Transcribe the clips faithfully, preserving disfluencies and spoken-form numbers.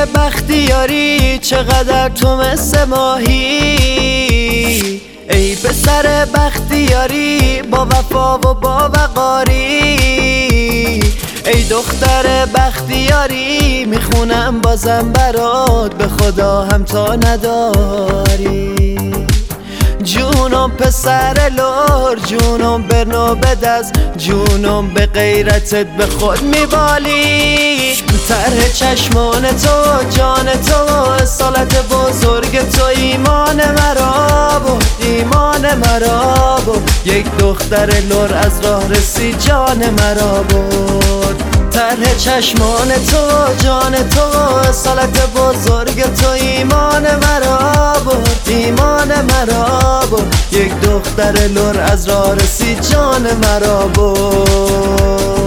پسر بختیاری چقدر تو مثل ماهی، ای پسر بختیاری با وفا و با وقاری، ای دختر بختیاری میخونم بازم برات به خدا هم تا نداری. جونم پسر لور، جونم برنو بدز، جونم به غیرتت به خود میبالی. طرح چشمان تو جان تو اصالت بزرگ تو ایمان مرا بود، ایمان مرا بود. یک دختر لور از راه رسید جان مرا بود. طرح چشمان تو جان تو اصالت بزرگ تو ایمان مرا بود، ایمان مرا بود. یک دختر لور از راه رسید جان مرا بود.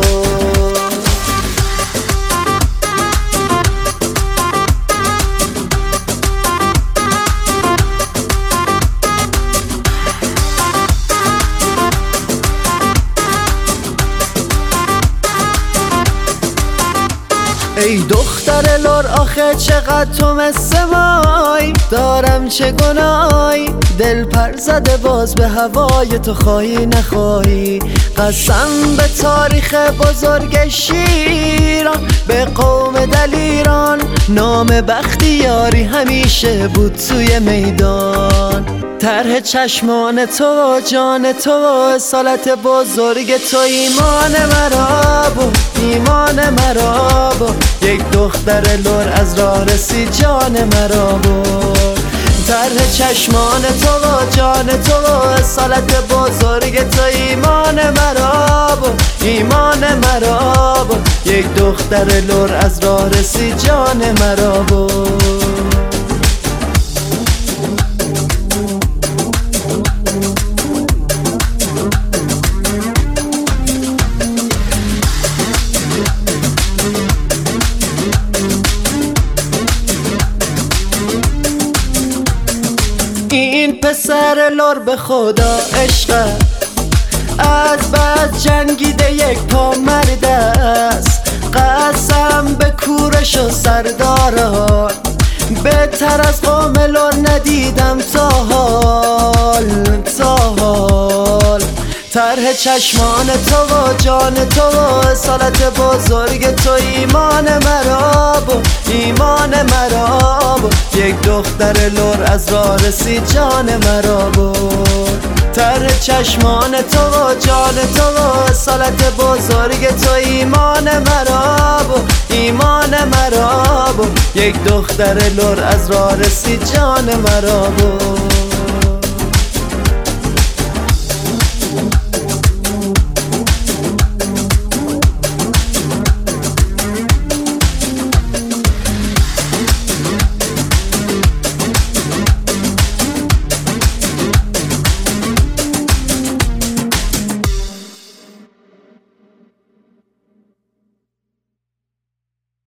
ای دختر لور آخه چقدر تو مثل مای، دارم چه گناهی دل پر زده باز به هوای تو، خواهی نخواهی. قسم به تاریخ بزرگ شیران، به قوم دلیران، نام بختیاری همیشه بود توی میدان. طرح چشمان تو جان تو اصالت بزرگ تو ایمان مرا بود، ایمان مرا بود. یک دختر لور از راه رسید جان مرا بود. طرح چشمان تو جان تو اصالت بزرگ تو ایمان مرا بود، ایمان مرا بود. یک دختر لور از راه رسید جان مرا بود. این پسر لور به خدا عشق از بس جنگیده یک پا مرد است. قسم به کورش و سرداران، بهتر از قوم لور ندیدم تا حال، تا حال. طرح چشمان تو و جان تو اصالت بزرگ تو ایمان مرا بود، ایمان مرا بود. یک دختر لور از راه رسید جان مرا بود. طرح چشمان تو و جان تو اصالت بزرگ تو ایمان مرا بود، ایمان مرا بود. یک دختر لور از راه رسید جان مرا بود.